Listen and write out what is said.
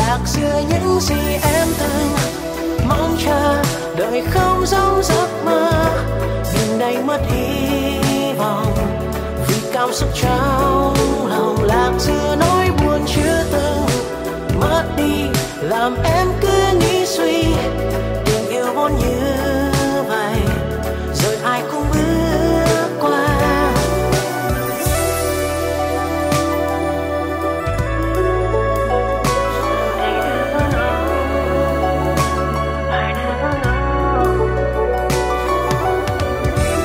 lạc giữa những gì em từng mong chờ. Đời không giống giấc mơ, nhưng nay mất hy vọng vì cảm xúc trong lòng. Lạc giữa nỗi buồn chưa từng mất đi, làm em cứ nghĩ suy